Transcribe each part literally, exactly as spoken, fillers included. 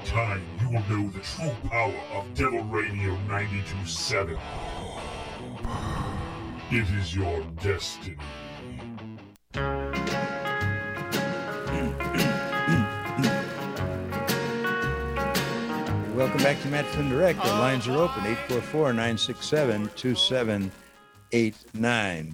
time, you will know the true power of Devil Radio ninety-two point seven. It is your destiny. Welcome back to Matt Flynn Direct. The lines are open, eight four four, nine six seven, two seven eight nine.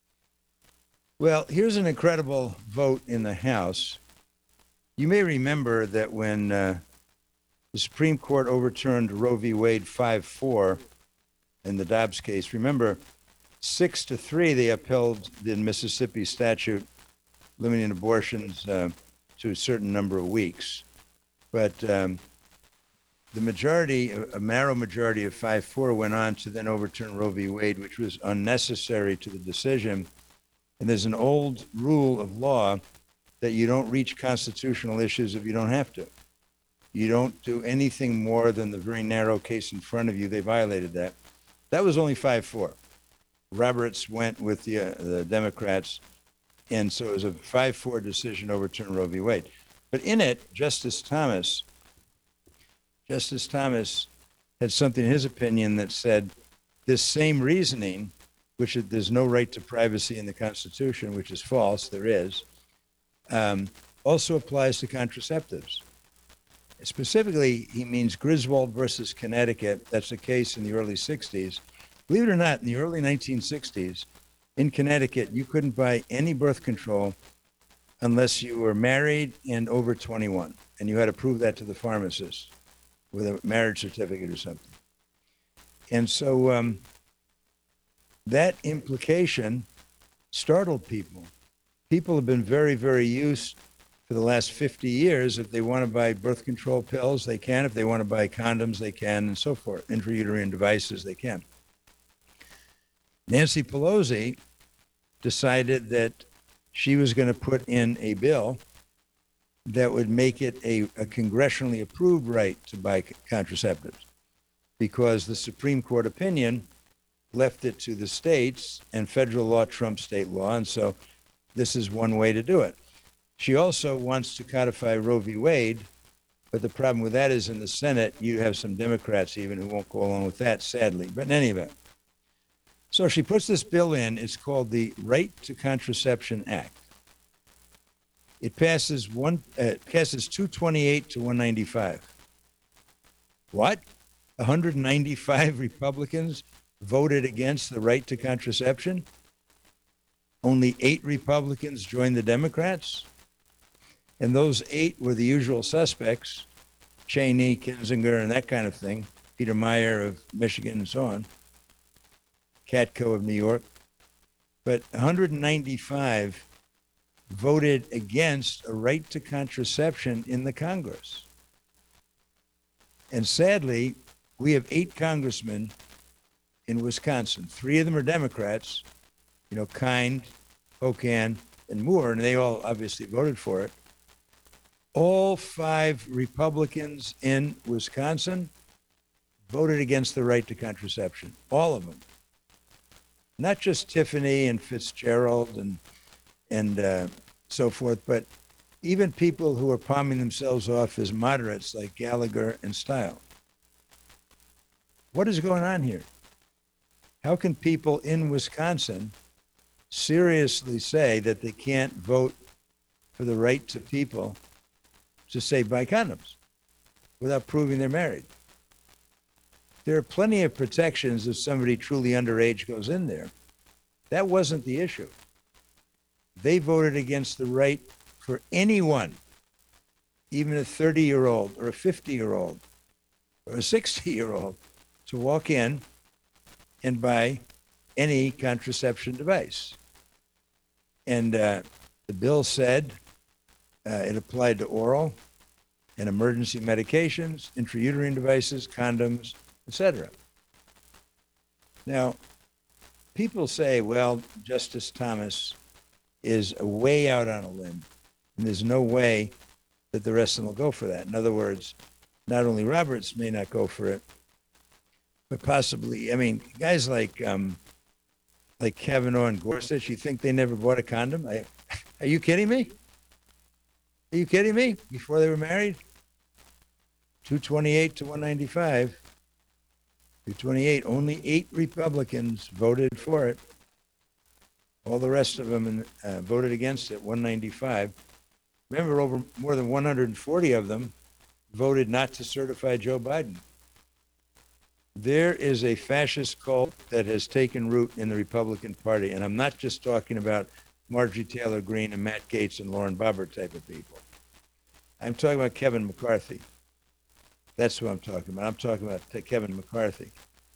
Well, here's an incredible vote in the House. You may remember that when uh, the Supreme Court overturned Roe v. Wade five four in the Dobbs case, remember, six to three, they upheld the Mississippi statute limiting abortions uh, to a certain number of weeks. But um, the majority, a narrow majority of five four, went on to then overturn Roe v. Wade, which was unnecessary to the decision. And there's an old rule of law that you don't reach constitutional issues if you don't have to. You don't do anything more than the very narrow case in front of you. They violated that. That was only five four. Roberts went with the, uh, the Democrats, and so it was a five four decision to overturn Roe v. Wade. But in it, Justice Thomas, Justice Thomas had something in his opinion that said this same reasoning, which is, there's no right to privacy in the Constitution, which is false, there is, um, also applies to contraceptives. Specifically, he means Griswold versus Connecticut. That's a case in the early sixties. Believe it or not, in the early nineteen sixties, in Connecticut, you couldn't buy any birth control unless you were married and over twenty-one, and you had to prove that to the pharmacist with a marriage certificate or something. And so um, that implication startled people. People have been very, very used for the last fifty years. If they want to buy birth control pills, they can. If they want to buy condoms, they can, and so forth. Intrauterine devices, they can. Nancy Pelosi decided that she was going to put in a bill that would make it a, a congressionally approved right to buy contraceptives, because the Supreme Court opinion left it to the states, and federal law trumps state law, and so this is one way to do it. She also wants to codify Roe v. Wade, but the problem with that is in the Senate, you have some Democrats even who won't go along with that, sadly. But in any event, so she puts this bill in. It's called the Right to Contraception Act. It passes one uh, passes two twenty-eight to one ninety-five. What? one hundred ninety-five Republicans voted against the right to contraception? Only eight Republicans joined the Democrats? And those eight were the usual suspects: Cheney, Kinzinger, and that kind of thing, Peter Meyer of Michigan and so on, Katko of New York. But one hundred ninety-five voted against a right to contraception in the Congress. And sadly, we have eight congressmen in Wisconsin. Three of them are Democrats, you know, Kind, Hokan, and Moore, and they all obviously voted for it. All five Republicans in Wisconsin voted against the right to contraception, all of them. Not just Tiffany and Fitzgerald and and uh, so forth, but even people who are palming themselves off as moderates like Gallagher and Style. What is going on here? How can people in Wisconsin seriously say that they can't vote for the right to people to say buy condoms without proving they're married? There are plenty of protections if somebody truly underage goes in there. That wasn't the issue. They voted against the right for anyone, even a thirty-year-old or a fifty-year-old or a sixty-year-old, to walk in and buy any contraception device. And uh, the bill said uh, it applied to oral and emergency medications, intrauterine devices, condoms, et cetera. Now, people say, well, Justice Thomas is way out on a limb, and there's no way that the rest of them will go for that. In other words, not only Roberts may not go for it, but possibly, I mean, guys like um, like Kavanaugh and Gorsuch, you think they never bought a condom? I, are you kidding me? Are you kidding me? Before they were married? two twenty-eight to one ninety-five. two twenty-eight, only eight Republicans voted for it. All the rest of them uh, voted against it, one ninety-five. Remember, over more than one hundred forty of them voted not to certify Joe Biden. There is a fascist cult that has taken root in the Republican Party, and I'm not just talking about Marjorie Taylor Greene and Matt Gaetz and Lauren Boebert type of people. I'm talking about Kevin McCarthy. That's who I'm talking about. I'm talking about Kevin McCarthy.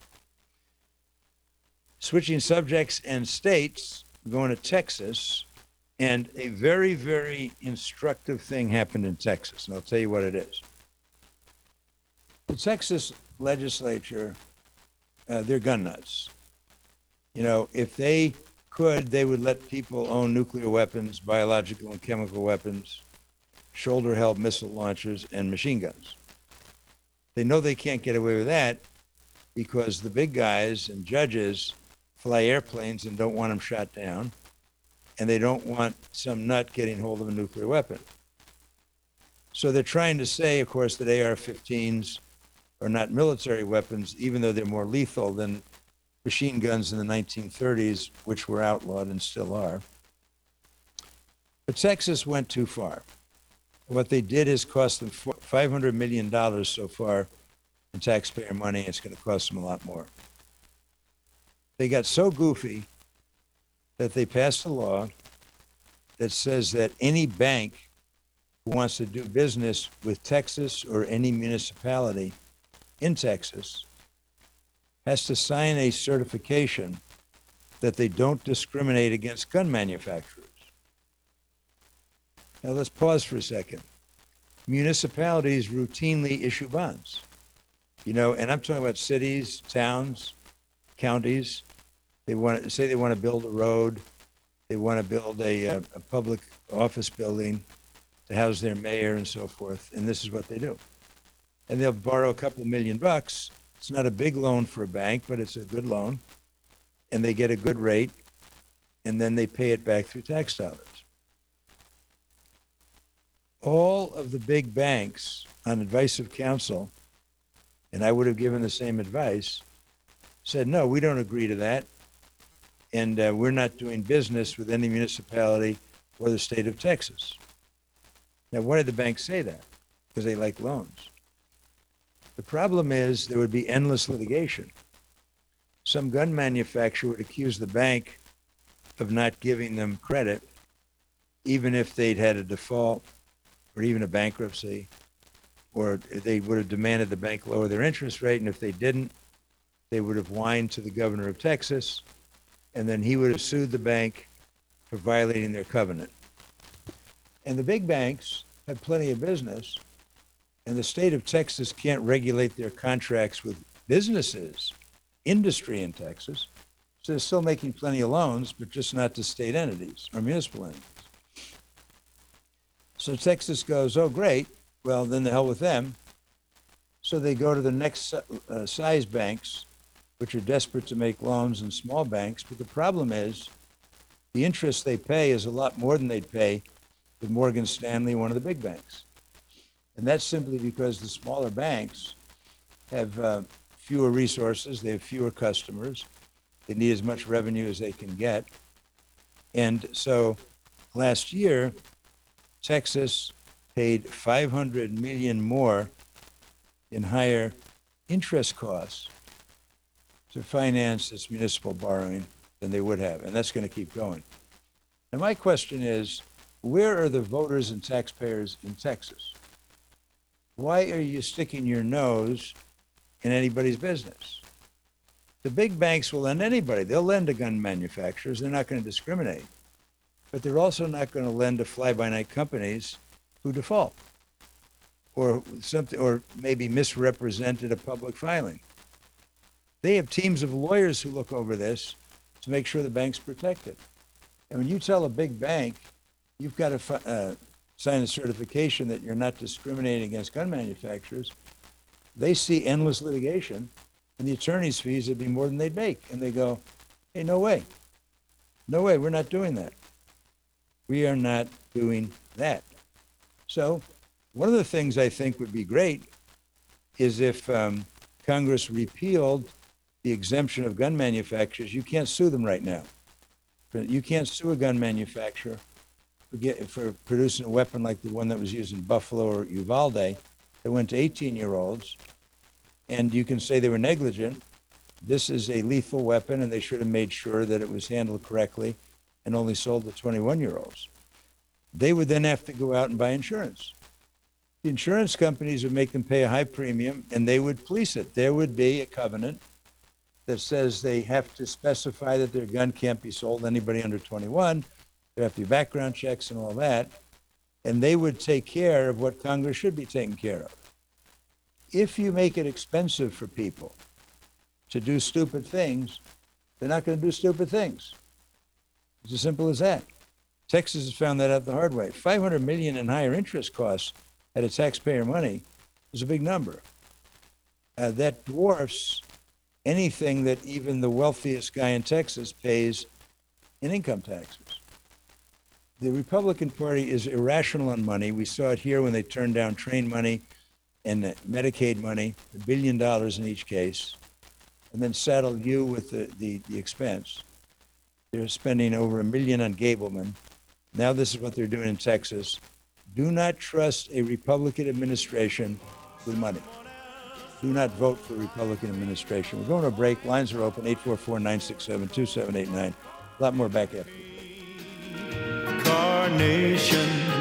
Switching subjects and states, going to Texas, and a very, very instructive thing happened in Texas, and I'll tell you what it is. The Texas legislature, uh, they're gun nuts. You know, if they could, they would let people own nuclear weapons, biological and chemical weapons, shoulder-held missile launchers, and machine guns. They know they can't get away with that because the big guys and judges fly airplanes and don't want them shot down, and they don't want some nut getting hold of a nuclear weapon. So they're trying to say, of course, that A R fifteens are not military weapons, even though they're more lethal than machine guns in the nineteen thirties, which were outlawed and still are. But Texas went too far. What they did is cost them five hundred million dollars so far in taxpayer money. It's going to cost them a lot more. They got so goofy that they passed a law that says that any bank who wants to do business with Texas or any municipality in Texas has to sign a certification that they don't discriminate against gun manufacturers. Now let's pause for a second. Municipalities routinely issue bonds, you know, and I'm talking about cities, towns, counties. They want to say they want to build a road. They want to build a, a, a public office building to house their mayor and so forth. And this is what they do. And they'll borrow a couple million bucks. It's not a big loan for a bank, but it's a good loan. And they get a good rate. And then they pay it back through tax dollars. All of the big banks, on advice of counsel, and I would have given the same advice, said, no, we don't agree to that. And uh, we're not doing business with any municipality or the state of Texas. Now, why did the banks say that? Because they like loans. The problem is there would be endless litigation. Some gun manufacturer would accuse the bank of not giving them credit, even if they'd had a default or even a bankruptcy, or they would have demanded the bank lower their interest rate, and if they didn't, they would have whined to the governor of Texas, and then he would have sued the bank for violating their covenant. And the big banks have plenty of business, and the state of Texas can't regulate their contracts with businesses, industry in Texas, so they're still making plenty of loans, but just not to state entities or municipal entities. So Texas goes, oh, great. Well, then the hell with them. So they go to the next uh, size banks, which are desperate to make loans, and small banks. But the problem is the interest they pay is a lot more than they'd pay with Morgan Stanley, one of the big banks. And that's simply because the smaller banks have uh, fewer resources. They have fewer customers. They need as much revenue as they can get. And so last year, Texas paid five hundred million dollars more in higher interest costs to finance its municipal borrowing than they would have. And that's going to keep going. And my question is, where are the voters and taxpayers in Texas? Why are you sticking your nose in anybody's business? The big banks will lend anybody. They'll lend to gun manufacturers. They're not going to discriminate. But they're also not going to lend to fly-by-night companies who default or something, or maybe misrepresented a public filing. They have teams of lawyers who look over this to make sure the bank's protected. And when you tell a big bank, you've got to uh, sign a certification that you're not discriminating against gun manufacturers, they see endless litigation, and the attorney's fees would be more than they'd make. And they go, hey, no way. No way, we're not doing that. We are not doing that. So one of the things I think would be great is if um, Congress repealed the exemption of gun manufacturers, you can't sue them right now. You can't sue a gun manufacturer for, get, for producing a weapon like the one that was used in Buffalo or Uvalde that went to eighteen-year-olds, and you can say they were negligent. This is a lethal weapon, and they should have made sure that it was handled correctly and only sold to twenty-one-year-olds. They would then have to go out and buy insurance. The insurance companies would make them pay a high premium, and they would police it. There would be a covenant that says they have to specify that their gun can't be sold to anybody under twenty-one. There have to be background checks and all that. And they would take care of what Congress should be taking care of. If you make it expensive for people to do stupid things, they're not going to do stupid things. It's as simple as that. Texas has found that out the hard way. five hundred million dollars in higher interest costs out of taxpayer money is a big number. Uh, that dwarfs anything that even the wealthiest guy in Texas pays in income taxes. The Republican Party is irrational on money. We saw it here when they turned down train money and Medicaid money, a billion dollars in each case, and then saddled you with the, the, the expense. They're spending over a million on Gableman. Now this is what they're doing in Texas. Do not trust a Republican administration with money. Do not vote for a Republican administration. We're going to a break. Lines are open, eight four four, nine six seven, two seven eight nine. A lot more back after. Carnation.